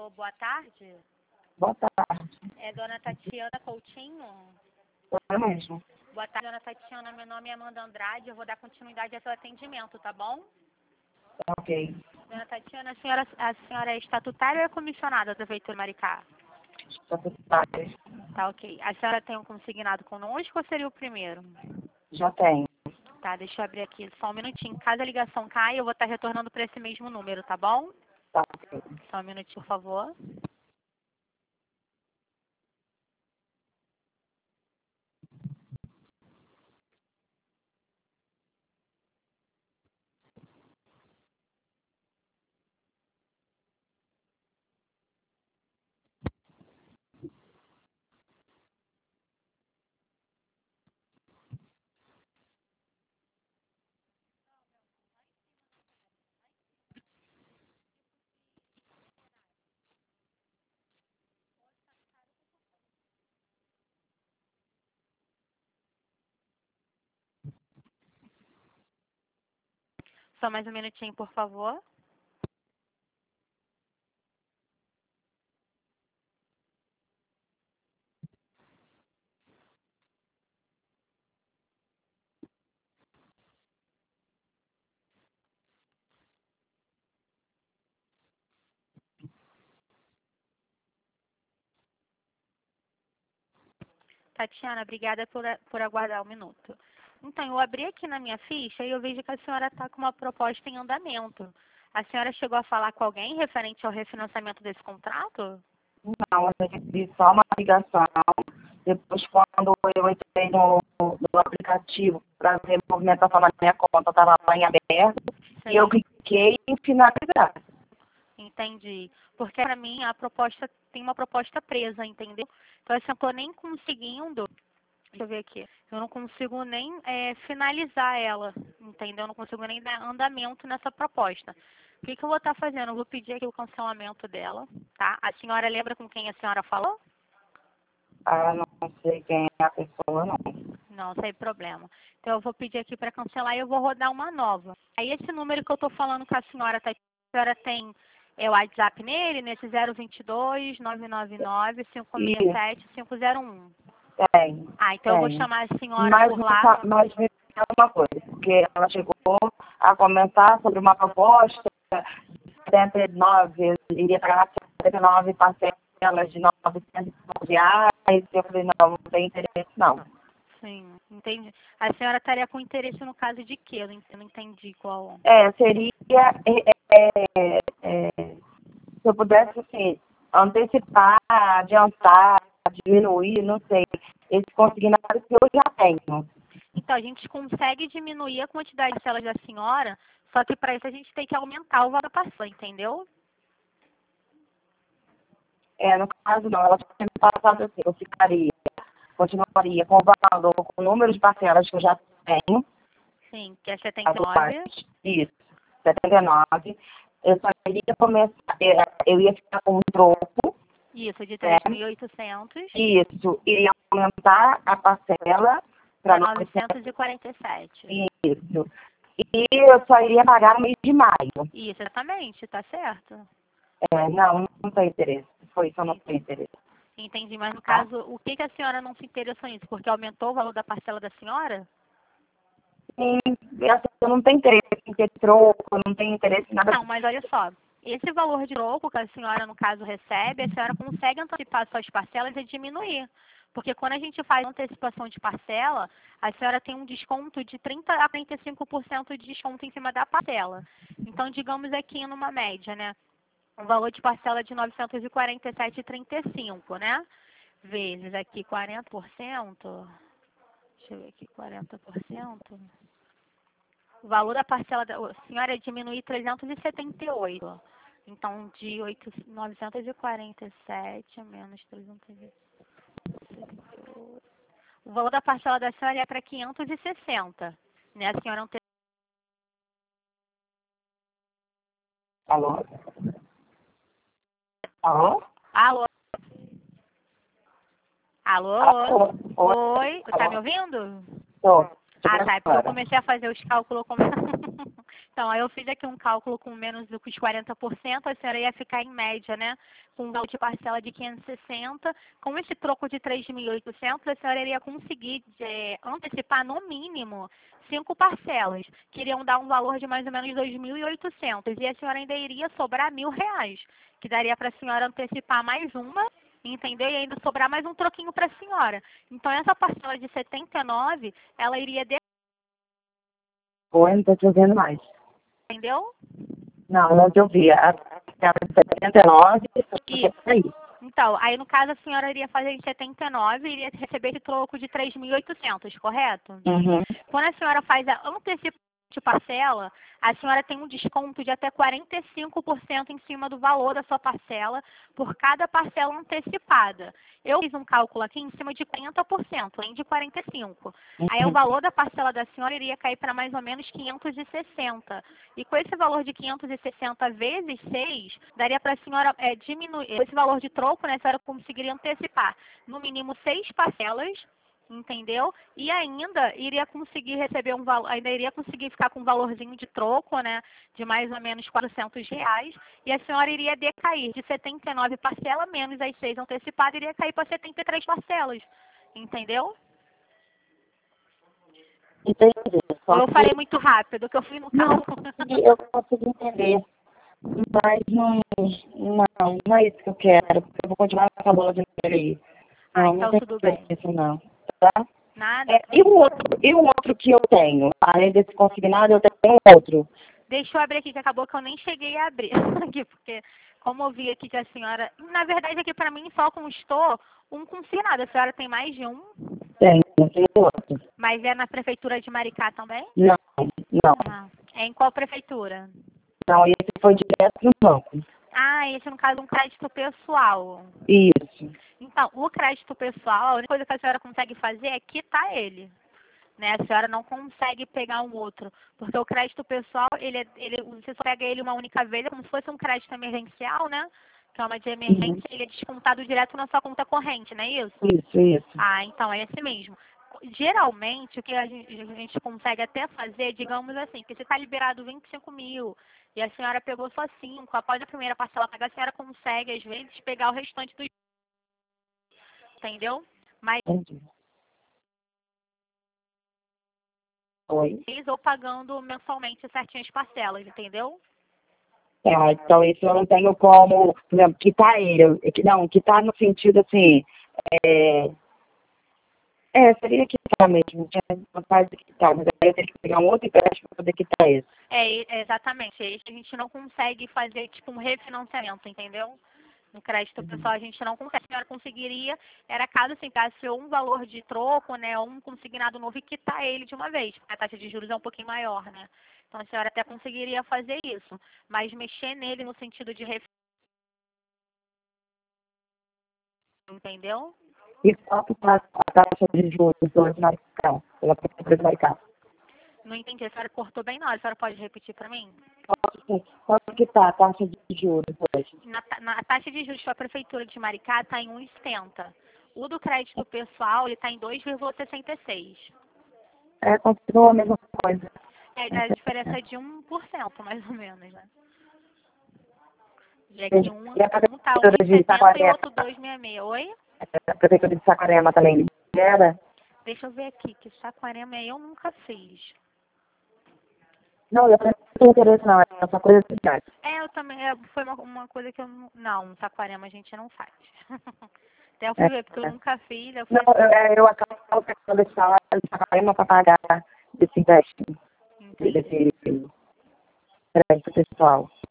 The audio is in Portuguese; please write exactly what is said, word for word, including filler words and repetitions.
Alô, boa tarde. Boa tarde. É Dona Tatiana Coutinho? Eu mesmo. Boa tarde, Dona Tatiana. Meu nome é Amanda Andrade. Eu vou dar continuidade ao seu atendimento, tá bom? Ok. Dona Tatiana, a senhora, a senhora é estatutária ou é comissionada da Prefeitura Maricá? Estatutárias. Tá, ok. A senhora tem um consignado conosco ou seria o primeiro? Já tenho. Tá, deixa eu abrir aqui só um minutinho. Caso a ligação caia, eu vou estar retornando para esse mesmo número, tá bom? Tá, ok. Só um minutinho, por favor. Só mais um minutinho, por favor. Tatiana, obrigada por, por aguardar um minuto. Então, eu abri aqui na minha ficha e eu vejo que a senhora está com uma proposta em andamento. A senhora chegou a falar com alguém referente ao refinanciamento desse contrato? Não, eu recebi só uma ligação. Depois, quando eu entrei no, no aplicativo para ver a movimentação na minha conta, estava lá em aberto. Sim. E eu cliquei em finalizar. Entendi. Porque para mim a proposta tem uma proposta presa, entendeu? Então assim, eu estou nem conseguindo, deixa eu ver aqui, eu não consigo nem é, finalizar ela, entendeu? Eu não consigo nem dar andamento nessa proposta. O que, que eu vou estar fazendo? Eu vou pedir aqui o cancelamento dela, tá? A senhora lembra com quem a senhora falou? Ah, não sei quem é a pessoa, não. Não, sem problema. Então eu vou pedir aqui para cancelar e eu vou rodar uma nova. Aí esse número que eu estou falando com a senhora, tá, a senhora tem é, o WhatsApp nele, nesse zero dois dois, nove nove nove, cinco seis sete, cinco zero um. Tem. Ah, então eu vou Tem. chamar a senhora Mas, por me lá. fa- mas me fala uma coisa, porque ela chegou a comentar sobre uma proposta de setenta e nove, iria pagar setenta e nove parcelas de novecentos e nove reais, e eu falei, não, não tem interesse não. Sim, entendi. A senhora estaria com interesse no caso de quê? Eu não eu não entendi qual. É, seria, é, é, é, se eu pudesse, assim, antecipar, adiantar, diminuir, não sei, esse consignado que eu já tenho. Então, a gente consegue diminuir a quantidade de células da senhora, só que para isso a gente tem que aumentar o valor da parcela, entendeu? É, no caso não, ela tinha me passado assim, eu ficaria, continuaria com o valor, com o número de parcelas que eu já tenho, Sim, que é setenta e atuais, nove. isso, setenta e nove, eu só iria começar, é, eu ia ficar com um troco, Isso, de né? três mil e oitocentos Isso, iria aumentar a parcela para para novecentos, novecentos e quarenta e sete. isso, e eu só iria pagar no mês de maio. Isso, exatamente, tá certo. É, não, não tem interesse, foi isso, eu não Sim, tenho interesse. entendi. Mas no Tá? caso, o que, que a senhora não se interessou nisso? Porque aumentou o valor da parcela da senhora? Sim, eu não tenho interesse em ter troco, eu não tenho interesse em nada. Não, mas olha só. Esse valor de troco que a senhora, no caso, recebe, a senhora consegue antecipar suas parcelas e diminuir. Porque quando a gente faz antecipação de parcela, a senhora tem um desconto de trinta a trinta e cinco por cento de desconto em cima da parcela. Então, digamos aqui numa média, né? Um valor de parcela de novecentos e quarenta e sete reais e trinta e cinco, né? Vezes aqui quarenta por cento. Deixa eu ver aqui, quarenta por cento. O valor da parcela da a senhora é diminuir trezentos e setenta e oito. Então, de oito, novecentos e quarenta e sete menos trezentos e setenta e oito. O valor da parcela da senhora é para quinhentos e sessenta. Né? A senhora não tem... Alô? Alô? Alô? Alô? Alô? Oi? Tá me Alô? ouvindo? Tô. Ah, tá. É porque eu comecei a fazer os cálculos como... Então, aí eu fiz aqui um cálculo com menos do que os quarenta por cento, a senhora ia ficar em média, né? Com um valor de parcela de quinhentos e sessenta. Com esse troco de três mil e oitocentos, a senhora iria conseguir é, antecipar no mínimo cinco parcelas, que iriam dar um valor de mais ou menos dois mil e oitocentos. E a senhora ainda iria sobrar mil reais, que daria para a senhora antecipar mais uma, entendeu? E ainda sobrar mais um troquinho para a senhora. Então, essa parcela de setenta e nove, ela iria... De... Oi, não estou te ouvindo mais. Entendeu? Não, não te ouvi. A parcela de setenta e nove, Isso. aí. Então, aí no caso a senhora iria fazer em setenta e nove e iria receber esse troco de três mil e oitocentos, correto? Uhum. Quando a senhora faz a antecipação de parcela, a senhora tem um desconto de até quarenta e cinco por cento em cima do valor da sua parcela por cada parcela antecipada. Eu fiz um cálculo aqui em cima de quarenta por cento, além de quarenta e cinco por cento. Aí o valor da parcela da senhora iria cair para mais ou menos quinhentos e sessenta. E com esse valor de quinhentos e sessenta vezes seis, daria para a senhora é, diminuir, esse valor de troco, né, a senhora conseguiria antecipar no mínimo seis parcelas, entendeu? E ainda iria conseguir receber um valor, ainda iria conseguir ficar com um valorzinho de troco, né, de mais ou menos quatrocentos reais, e a senhora iria decair de setenta e nove parcelas menos as seis antecipadas, iria cair para setenta e três parcelas, entendeu? Entendi. Ou Só eu que falei muito rápido, que eu fui no não, carro. eu consegui, eu consegui entender. Mas não, não, não é isso que eu quero, porque eu vou continuar com a bola de neve aí. Ah, Não, não então tem tudo bem. isso não. Tá? Nada? É, e o outro, e o outro que eu tenho? Além desse consignado, eu tenho outro. Deixa eu abrir aqui, que acabou que eu nem cheguei a abrir aqui, porque como eu vi aqui que a senhora... Na verdade, aqui para mim só constou um consignado. A senhora tem mais de um? Tenho, tenho outro. Mas é na prefeitura de Maricá também? Não, não. Ah, é em qual prefeitura? Não, esse foi direto no banco. Ah, esse no caso é um crédito pessoal. Isso. Então, o crédito pessoal, a única coisa que a senhora consegue fazer é quitar ele. Né? A senhora não consegue pegar um outro, porque o crédito pessoal, ele, é- ele, você só pega ele uma única vez, é como se fosse um crédito emergencial, né? Que é uma de emergência, Uhum. ele é descontado direto na sua conta corrente, não é isso? Isso, isso. Ah, então é esse mesmo. Geralmente, o que a gente, a gente consegue até fazer, digamos assim, que você está liberado vinte e cinco mil e a senhora pegou só cinco, após a primeira parcela pagar, a senhora consegue, às vezes, pegar o restante do... Entendeu? Mas Entendi. Oi? ou pagando mensalmente certinho as parcelas, entendeu? É, então isso eu não tenho como, por exemplo, quitar ele. Eu- que- Não, quitar no sentido assim, é, é seria quitar mesmo, tinha vontade de quitar, mas aí eu teria que pegar um outro empréstimo para poder quitar esse. É, e- exatamente. É isso que a gente não consegue fazer, tipo, um refinanciamento, entendeu? No crédito pessoal a gente não consegue. A senhora conseguiria, era caso assim, pegasse um valor de troco, né, ou um consignado novo e quitar ele de uma vez, porque a taxa de juros é um pouquinho maior, né? Então a senhora até conseguiria fazer isso, mas mexer nele no sentido de refinanciamento, entendeu? E quanto está a taxa de juros hoje na Maricá, pela prefeitura de Maricá? Não entendi, a senhora cortou bem na hora, a senhora pode repetir para mim? Quanto, quanto que está a taxa de juros hoje? Na, ta- na a taxa de juros para a prefeitura de Maricá está em um vírgula setenta. O do crédito pessoal ele está em dois vírgula sessenta e seis. É, continua a mesma coisa. É, a diferença é de um por cento, mais ou menos, né? Já que um, E a um tá um prefeitura vírgula de setenta e o Saquarema, outro dois vírgula sessenta e seis. Oi? a prefeitura de Saquarema também libera? Deixa eu ver aqui, que Saquarema eu nunca fiz. Não, eu não tenho interesse não, é só coisa de cidade. É, eu também, é, foi uma, uma coisa que eu não... Não, Saquarema a gente não faz. Até eu É, fui ver, porque eu é. nunca fiz, eu Não, falei eu, assim, é, eu acabo pegando esse salário de Saquarema para pagar desse empréstimo, entendi. desse crédito pessoal.